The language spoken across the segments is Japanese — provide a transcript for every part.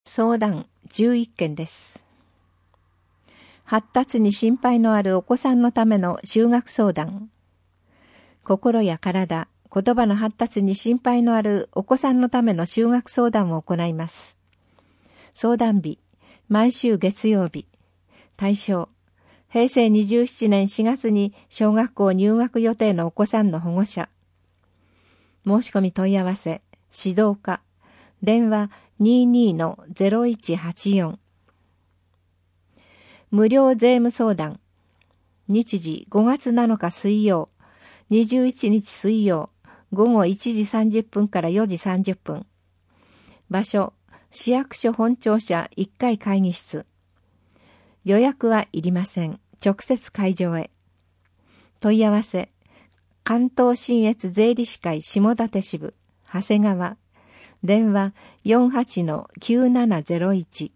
相談11件です。発達に心配のあるお子さんのための就学相談。心や体、言葉の発達に心配のあるお子さんのための就学相談を行います。相談日、毎週月曜日。対象、平成27年4月に小学校入学予定のお子さんの保護者。申し込み問い合わせ、指導課、電話 22-0184。無料税務相談。日時5月7日水曜、21日水曜、午後1時30分から4時30分。場所、市役所本庁舎1階会議室。予約はいりません。直接会場へ。問い合わせ、関東信越税理士会下館支部、長谷川。電話 48-9701。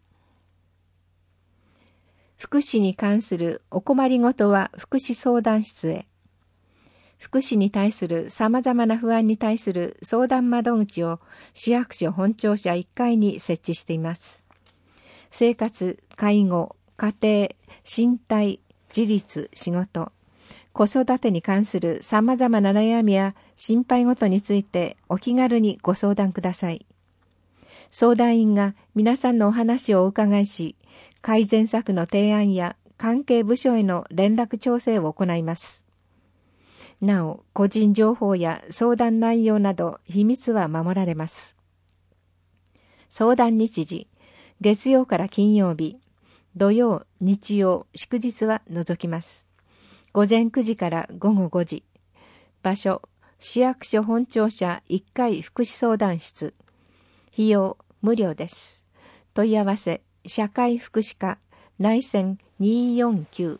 福祉に関するお困りごとは福祉相談室へ。福祉に対する様々な不安に対する相談窓口を市役所本庁舎1階に設置しています。生活、介護、家庭、身体、自立、仕事、子育てに関する様々な悩みや心配事についてお気軽にご相談ください。相談員が皆さんのお話をお伺いし、改善策の提案や関係部署への連絡調整を行います。なお、個人情報や相談内容など秘密は守られます。相談日時、月曜から金曜日、土曜、日曜、祝日は除きます。午前9時から午後5時。場所、市役所本庁舎1階福祉相談室。費用、無料です。問い合わせ、社会福祉課、内線249。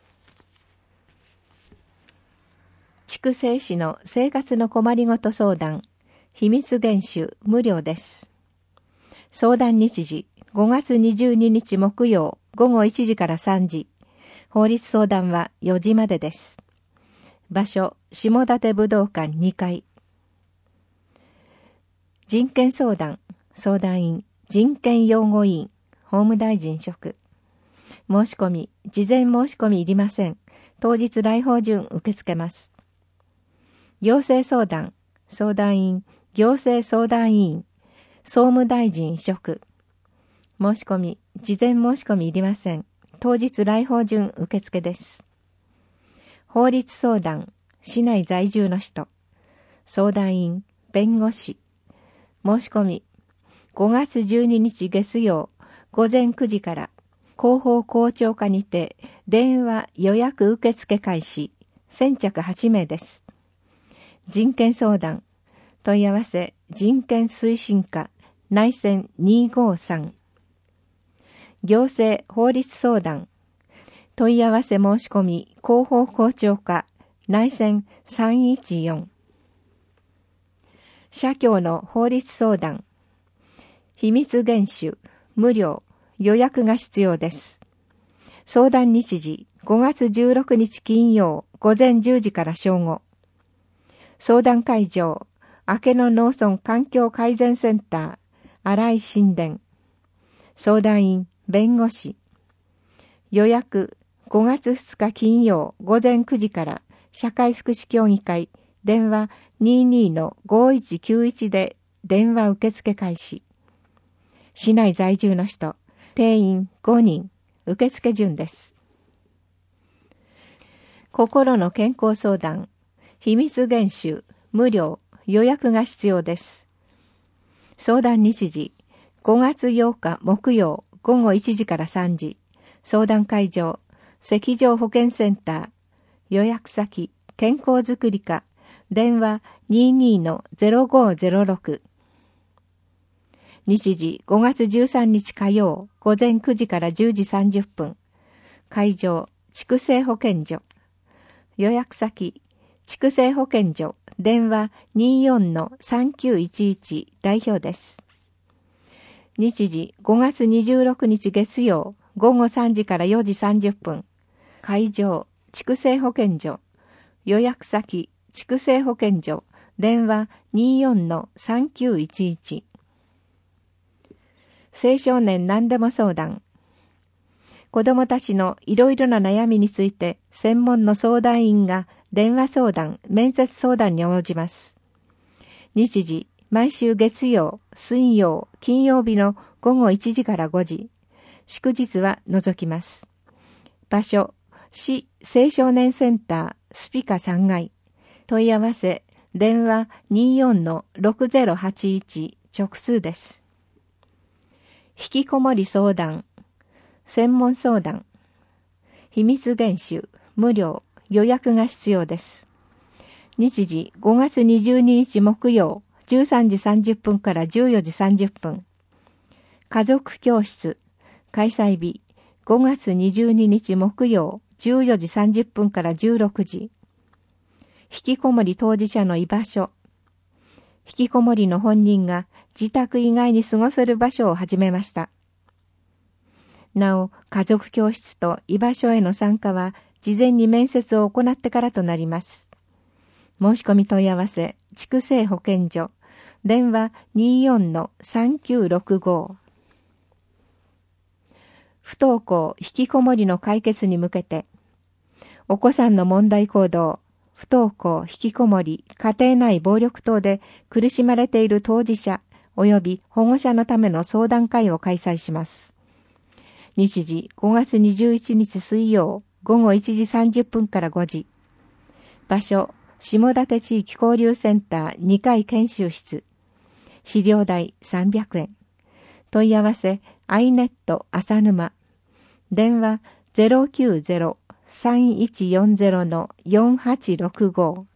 筑西市の生活の困りごと相談、秘密厳守、無料です。相談日時、5月22日木曜、午後1時から3時。法律相談は4時までです。場所、下館武道館2階。人権相談、相談員、人権擁護委員、法務大臣職。申し込み、事前申し込みいりません。当日来訪順受け付けます。行政相談、相談員、行政相談委員、総務大臣職。申し込み、事前申し込みいりません。当日来訪順受付です。法律相談、市内在住の人。相談員、弁護士。申し込み、5月12日月曜、午前9時から、広報校長課にて、電話予約受付開始、先着8名です。人権相談、問い合わせ、人権推進課、内線253。行政法律相談、問い合わせ申し込み、広報校長課、内線314。社協の法律相談、秘密厳守、無料、予約が必要です。相談日時、5月16日金曜、午前10時から正午。相談会場、明野農村環境改善センター、新井新田。相談員、弁護士。予約、5月2日金曜、午前9時から、社会福祉協議会、電話 22-5191 で電話受付開始。市内在住の人、定員5人、受付順です。心の健康相談、秘密厳守、無料、予約が必要です。相談日時、5月8日木曜、午後1時から3時。相談会場、赤条保健センター。予約先、健康づくり課。電話 22-0506。日時5月13日火曜、午前9時から10時30分。会場、筑西保健所。予約先、筑西保健所。電話 24-3911 代表です。日時5月26日月曜、午後3時から4時30分。会場、筑西保健所。予約先、筑西保健所。電話 24-3911。 青少年何でも相談。子どもたちのいろいろな悩みについて専門の相談員が電話相談、面接相談に応じます。日時、毎週月曜、水曜、金曜日の午後1時から5時。祝日は除きます。場所、市青少年センタースピカ3階。問い合わせ、電話 24-6081 直通です。引きこもり相談、専門相談、秘密厳守、無料、予約が必要です。日時、5月22日木曜、13時30分から14時30分。家族教室、開催日、5月22日木曜、14時30分から16時。引きこもり当事者の居場所。引きこもりの本人が自宅以外に過ごせる場所を始めました。なお、家族教室と居場所への参加は事前に面接を行ってからとなります。申し込み問い合わせ、筑西保健所、電話 24-3965。不登校・引きこもりの解決に向けて、お子さんの問題行動、不登校・引きこもり、家庭内暴力等で苦しまれている当事者及び保護者のための相談会を開催します。日時5月21日水曜午後1時30分から5時。場所、下館地域交流センター2階研修室。資料代300円。問い合わせ、アイネット浅沼。電話090-3140-4865。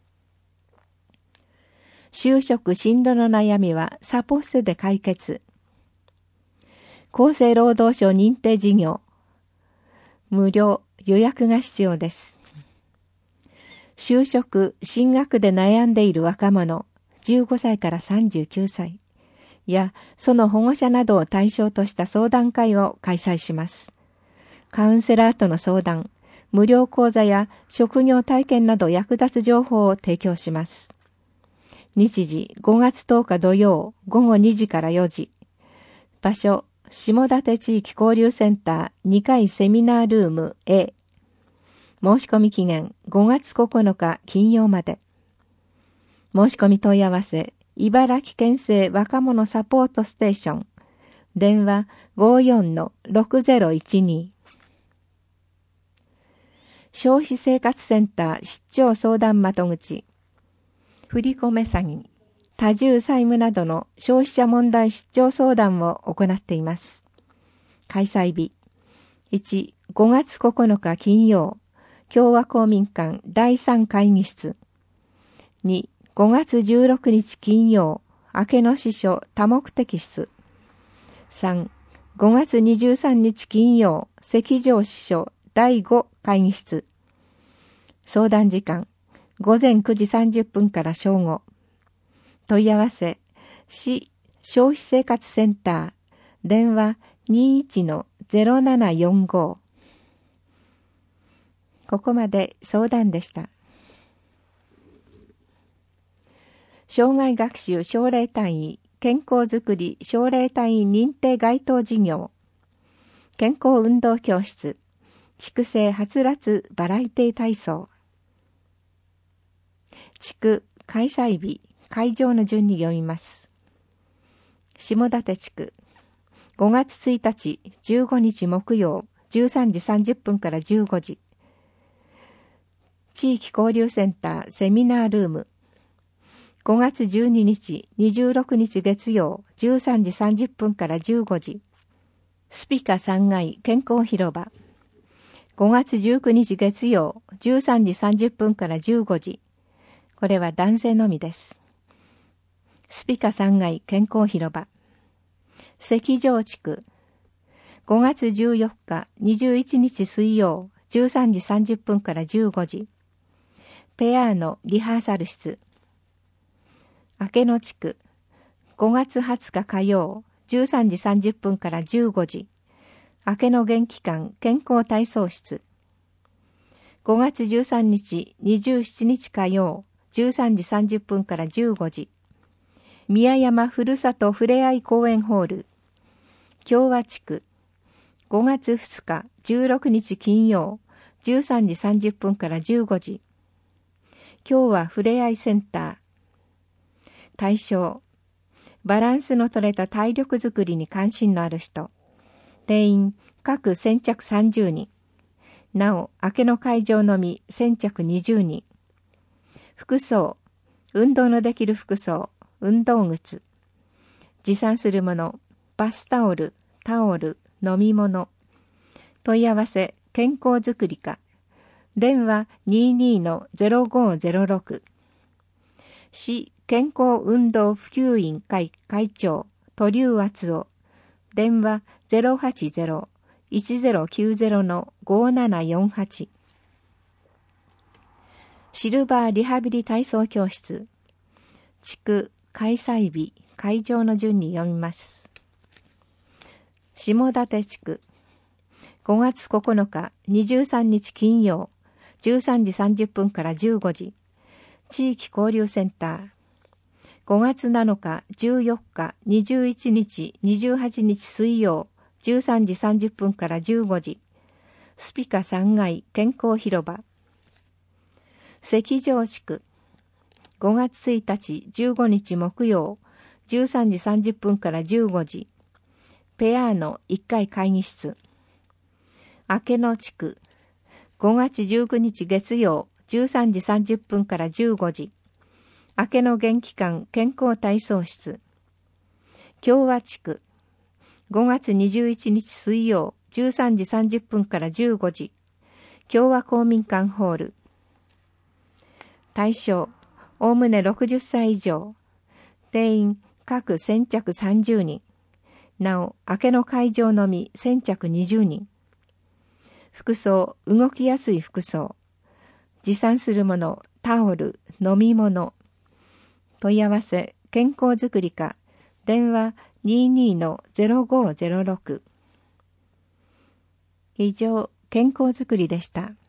就職進路の悩みはサポッセで解決。厚生労働省認定事業。無料、予約が必要です。就職、進学で悩んでいる若者、15歳から39歳やその保護者などを対象とした相談会を開催します。カウンセラーとの相談、無料講座や職業体験など役立つ情報を提供します。日時5月10日土曜午後2時から4時。場所、下館地域交流センター2階セミナールーム A。申し込み期限5月9日金曜まで。申し込み問い合わせ、茨城県政若者サポートステーション。電話 54-6012。消費生活センター出張相談窓口。振込詐欺、多重債務などの消費者問題出張相談を行っています。開催日。1、5月9日金曜、共和公民館第3会議室。2、5月16日金曜、明野支所多目的室。3、5月23日金曜、赤条支所第5会議室。相談時間、午前9時30分から正午。問い合わせ、市消費生活センター、電話 21-0745。ここまで相談でした。障害学習奨励単位健康づくり奨励単位認定該当事業。健康運動教室、筑西はつらつバラエティ体操。地区開催日、会場の順に読みます。下館地区、5月1日、15日木曜、13時30分から15時。地域交流センターセミナールーム。5月12日、26日月曜、13時30分から15時。スピカ3階健康広場。5月19日月曜、13時30分から15時。これは男性のみです。スピカ3階健康広場。赤条地区。5月14日、21日水曜、13時30分から15時。ペアのリハーサル室。明野地区。5月20日火曜、13時30分から15時。明野元気館健康体操室。5月13日、27日火曜、13時30分から15時。宮山ふるさとふれあい公園ホール。 共和地区5月2日16日金曜13時30分から15時。今日はふれあいセンター。対象、バランスの取れた体力づくりに関心のある人。定員各先着30人。なお、明けの会場のみ先着20人。服装、運動のできる服装、運動靴。持参するもの、バスタオル、タオル、飲み物。問い合わせ、健康づくり課。電話 22-0506。市健康運動普及委員会会長、鳥生敦夫。電話 080-1090-5748。シルバーリハビリ体操教室。地区開催日、会場の順に読みます。下館地区5月9日23日金曜13時30分から15時。地域交流センター。5月7日14日21日28日水曜13時30分から15時。スピカ3階健康広場。石城地区5月1日15日木曜13時30分から15時。ペアーノ1階会議室。明け野地区5月19日月曜13時30分から15時。明け野元気館健康体操室。共和地区5月21日水曜13時30分から15時。共和公民館ホール。対象、おおむね60歳以上。定員、各先着30人。なお、明けの会場のみ先着20人。服装、動きやすい服装。持参するもの、タオル、飲み物。問い合わせ、健康づくり課。電話 22-0506。以上、健康づくりでした。